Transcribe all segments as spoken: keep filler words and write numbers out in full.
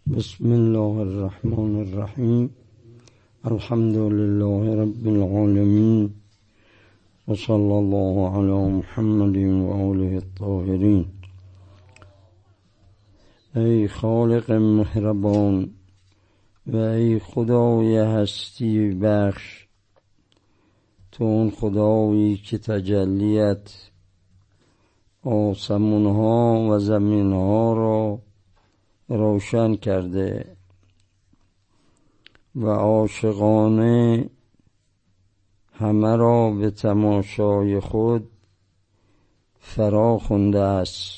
بسم الله الرحمن الرحیم. الحمد لله رب العالمین و صلی الله علی محمد و آله الطاهرین. ای خالق مهربان و ای خدای هستی بخش، تو اون خدایی که تجلیت آسمان‌ها و زمین‌ها را روشن کرده و عاشقانه همه را به تماشای خود فرا خوانده است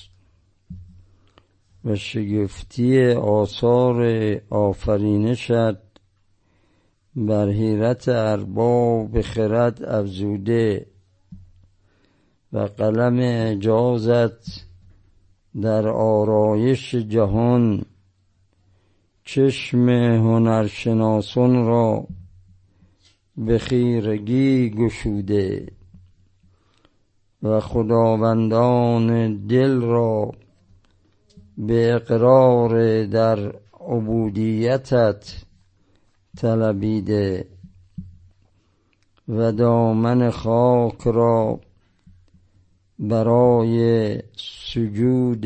و شگفتی آثار آفرینشت بر حیرت ارباب خرد افزوده و قلم اعجازت در آرایش جهان چشم هنرشناسان را به خیرگی گشوده و خداوندان دل را به اقرار در عبودیتت طلبیده و دامن خاک را برای سجود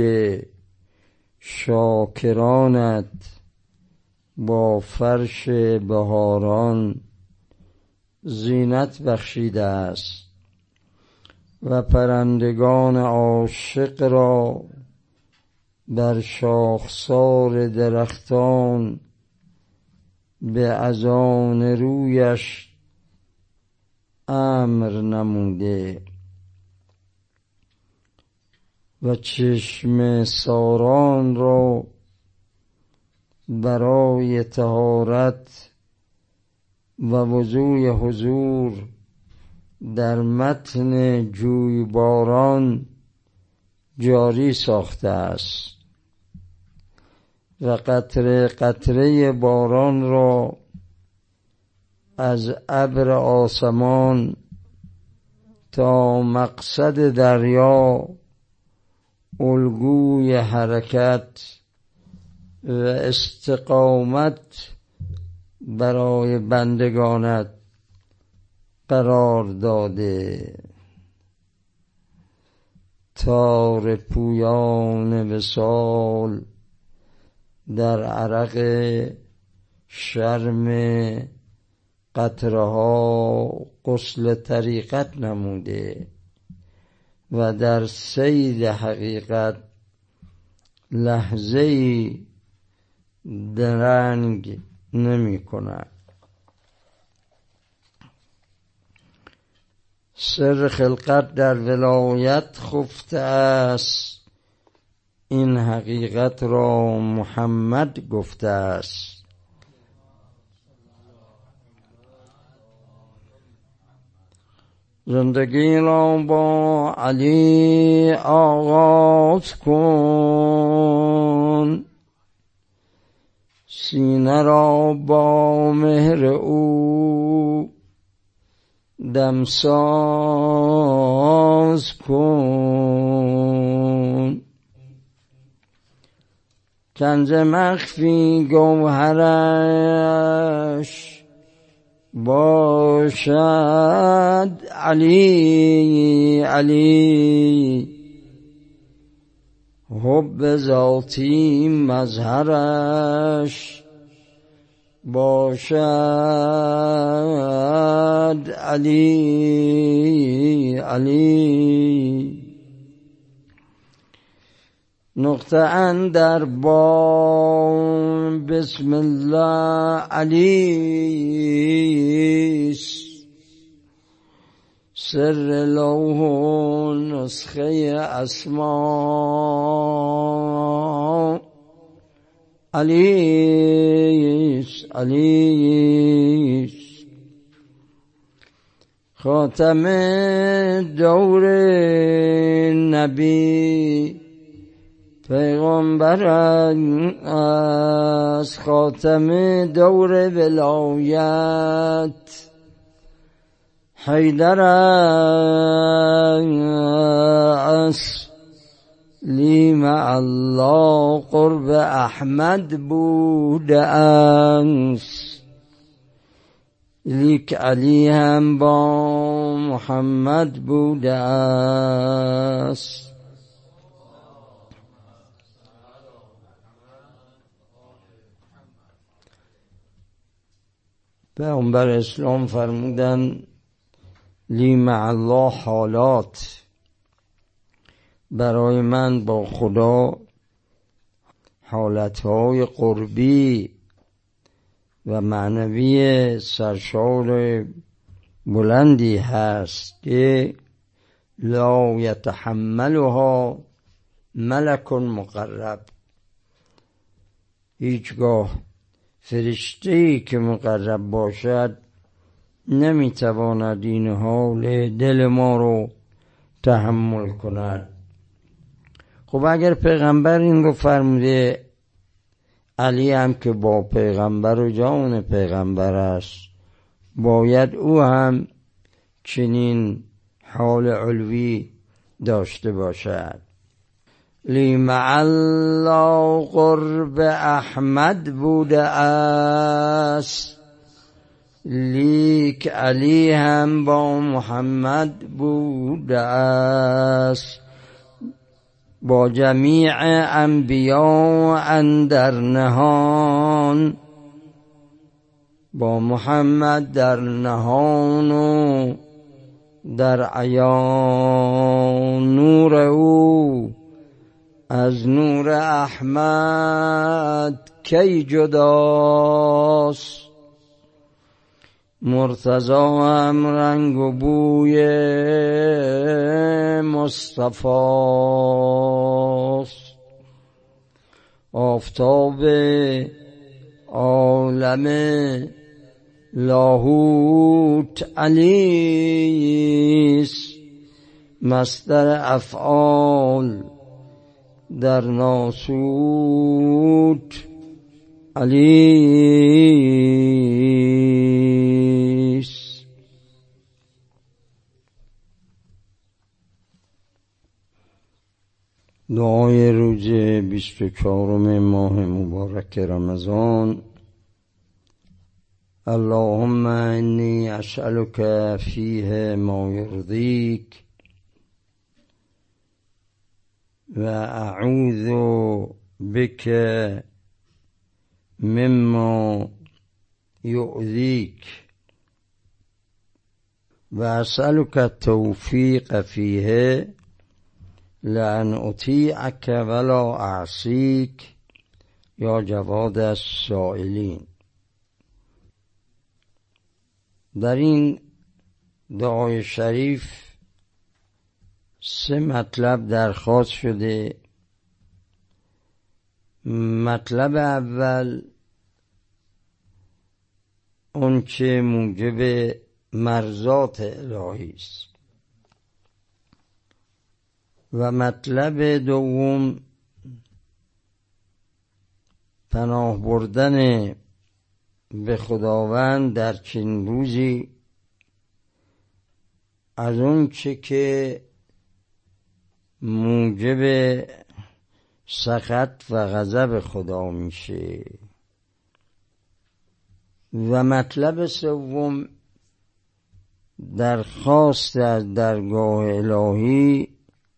شاکرانت با فرش بهاران زینت بخشیده است و پرندگان عاشق را بر شاخسار درختان به اذان رویش امر نموده و چشم ساران را برای طهارت و وضوء حضور در متن جویباران جاری ساخته است و قطره قطره باران را از ابر آسمان تا مقصد دریا الگوی حرکت و استقامت برای بندگانت قرار داده. تار پویان وصال در عرق شرم قطرها غسل طریقت نموده و در صید حقیقت لحظه‌ای درنگ نمی کند. سر خلقت در ولایت خفته است، این حقیقت را محمد گفته است. زندگی را با علی آغاز کن، سینه را با مهر او دمساز کن. کنز مخفی گوهرش باشد علی علی، حب ذاتی مظهرش باشد علی علی. نقطه اندر با بسم الله علی، سر لوح و نسخه اسما علی علی. خاتم دور نبی پیغمبر است، خاتم دور ولایت حیدر است، لی مع الله قرب احمد بوده است، لیک علی هم با محمد بوده است. پیامبر اسلام فرمودن لی مع الله حالات، برای من با خدا حالتهای قربی و معنوی سرشار بلندی هست که لا یتحملها ملک مقرب، هیچگاه فرشته‌ای که مقرب باشد نمیتواند این حال دل ما رو تحمل کند. خب اگر پیغمبر این رو فرموده، علی هم که با پیغمبر و جان پیغمبر است، باید او هم چنین حال علوی داشته باشد. لی مع الله قرب احمد بوده است، لیک علی هم با محمد بوده است. با جمیع انبیا اندر نهان، با محمد در نهان و در عیان. نور او از نور احمد کی جداست، مرتضی هم رنگ و بوی مصطفی است. آفتاب عالم لاهوت علی است، مصدر افعال در ناسوت علی است. دعای روز بیست و چهارم ماه مبارک رمضان. اللهم انی اسألک فیه ما یرضیک و اعوذ بک مما یؤذیک و اسألک التوفیق فیه لأن اطیعک ولا اعصیک یا جواد السائلین. در این دعای شریف سه مطلب درخواست شده. مطلب اول اون چه موجب مرضات الهی است و مطلب دوم پناه بردن به خداوند در چنین روزی از اون چه که موجب سخط و غضب خدا میشه. و مطلب سوم درخواست از درگاه الهی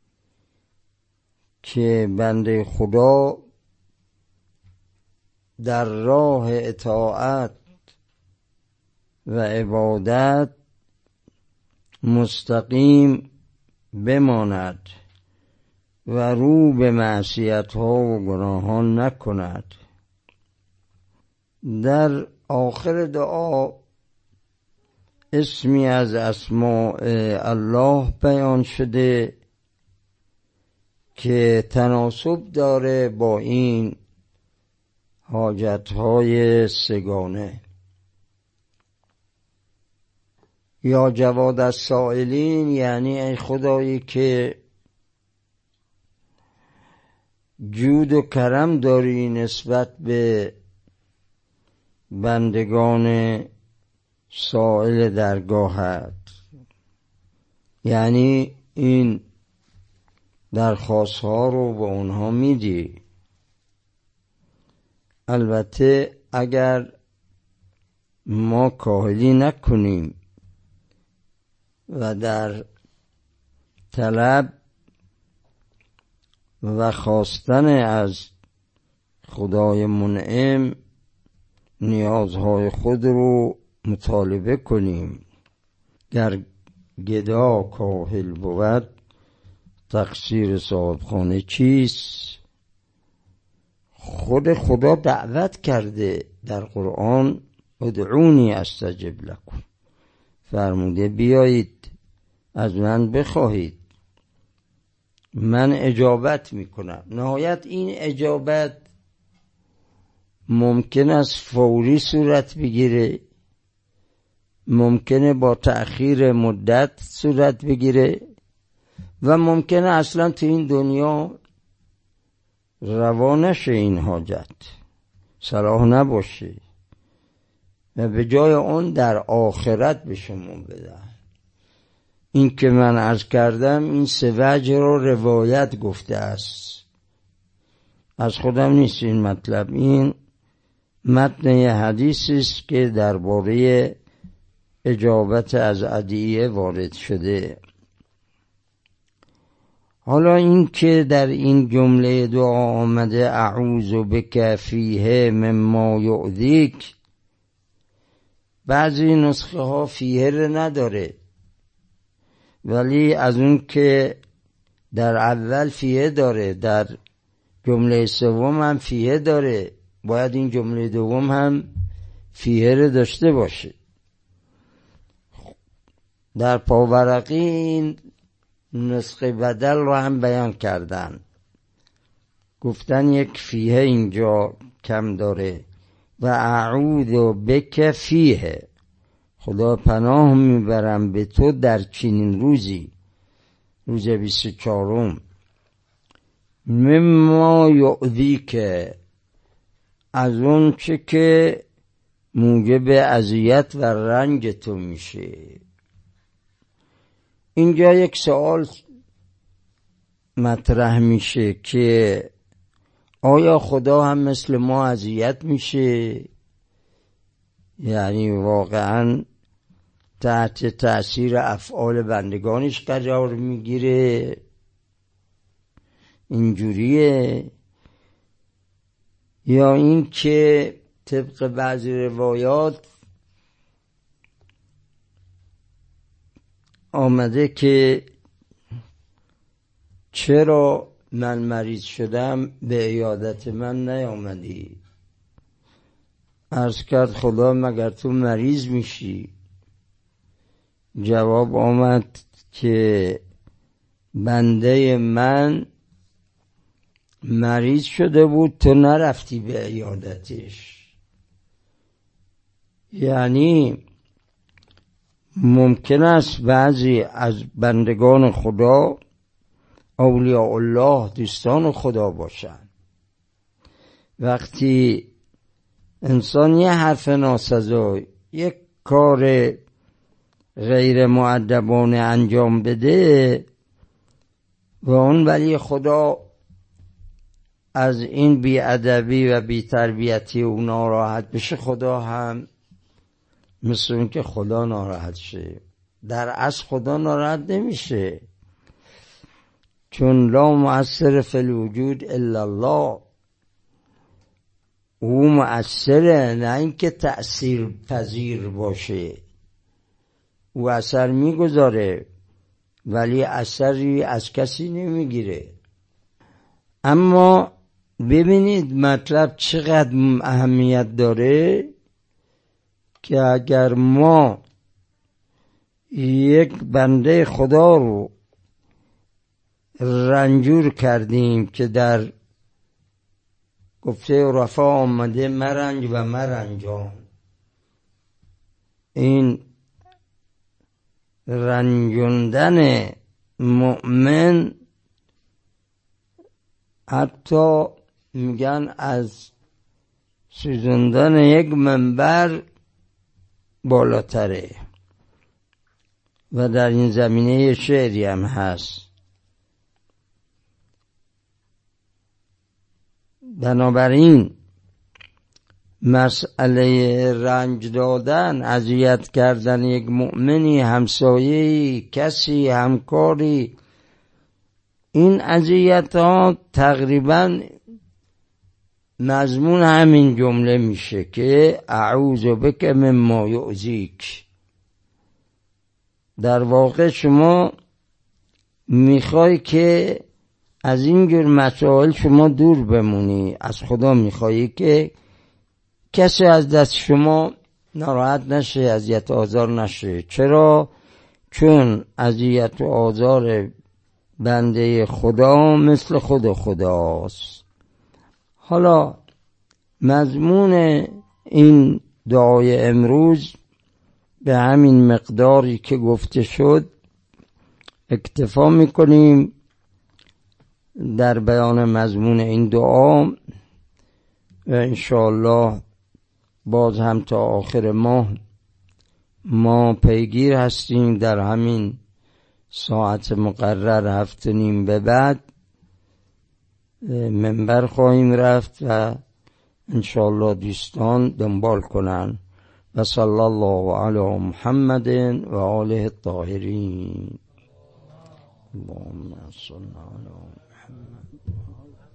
که بنده خدا در راه اطاعت و عبادت مستقیم بماند و رو به معصیت ها و گناهان نکند. در آخر دعا اسمی از اسماء الله بیان شده که تناسب داره با این حاجتهای سگانه. یا جواد السائلین یعنی ای خدایی که جود و کرم داری نسبت به بندگان سائل درگاهت. یعنی این درخواست ها رو به اونها میدی. البته اگر ما کاهلی نکنیم و در طلب و خواستن از خدای منعم نیازهای خود رو مطالبه کنیم. گر گدا کاهل بود تقصیر صاحبخانه چیست؟ خود خدا دعوت کرده در قرآن ادعونی استجب لکم، فرموده بیایید از من بخواهید من اجابت میکنم. نهایت این اجابت ممکن است فوری صورت بگیره، ممکنه با تأخیر مدت صورت بگیره و ممکنه اصلا تو این دنیا روا نشه این حاجت، صلاح نباشه و به جای اون در آخرت به شما بدن. این که من عرض کردم این سه وجه رو روایت گفته است، از خودم نیست این مطلب، این متن حدیثی است که درباره اجابت از ادعیه وارد شده. حالا این که در این جمله دعا آمده اعوذ بک فیه مما یؤذیک، بعضی نسخه ها فیه رو نداره، ولی از اون که در اول فیه داره در جمله سوم هم فیه داره، باید این جمله دوم هم فیه رو داشته باشه. در پاورقی این نسخه بدل رو هم بیان کردن، گفتن یک فیه اینجا کم داره و اعوذ بک فیه، خدا پناه میبرم به تو در چنین روزی، روز بیست و چهارم، مما یؤذیک، از اون چه که موجب اذیت و رنج تو میشه. اینجا یک سوال مطرح میشه که آیا خدا هم مثل ما اذیت میشه؟ یعنی واقعا تحت تأثیر افعال بندگانش قرار میگیره؟ اینجوریه؟ یا این که طبق بعضی روایات آمده که چرا من مریض شدم به عیادت من نیامدی؟ عرض کرد خدا مگر تو مریض میشی؟ جواب آمد که بنده من مریض شده بود تو نرفتی به عیادتش. یعنی ممکن است بعضی از بندگان خدا اولیاء الله دوستان خدا باشن، وقتی انسان یه حرف ناسزا یک کار غیر مؤدبانه انجام بده و اون ولی خدا از این بی‌ادبی و بی‌تربیتی او ناراحت بشه، خدا هم مثل اون که خدا ناراحت شه. در اصل خدا ناراحت نمیشه، چون لا مؤثر فی الوجود الا الله، او مؤثره، نه اینکه تأثیر پذیر باشه. او اثر میگذاره ولی اثری از کسی نمیگیره. اما ببینید مطلب چقدر اهمیت داره که اگر ما یک بنده خدا رو رنجور کردیم که در گفته عرفا آمده مرنج و مرنجان، این رنجوندن مؤمن حتی میگن از سوزوندن یک منبر بالاتره. و در این زمینه شعری هم هست بنابراین مسئله رنج دادن، اذیت کردن یک مؤمنی، همسایه‌ای، کسی، همکاری، این اذیت ها تقریبا مضمون همین جمله میشه که اعوذ بک مما یؤذیک. در واقع شما میخوای که از اینجور مسائل شما دور بمونی، از خدا میخوایی که کسی از دست شما ناراحت نشه، اذیت و آزار نشه. چرا؟ چون اذیت و آزار بنده خدا مثل خود خداست. حالا مضمون این دعای امروز به همین مقداری که گفته شد اکتفا میکنیم در بیان مضمون این دعا و انشاءالله باز هم تا آخر ماه ما پیگیر هستیم. در همین ساعت مقرر هفت نیم به بعد منبر خواهیم رفت و انشاءالله دوستان دنبال کنن. و صلی الله علی محمد و آله الطاهرین. اللهم صل علی محمد.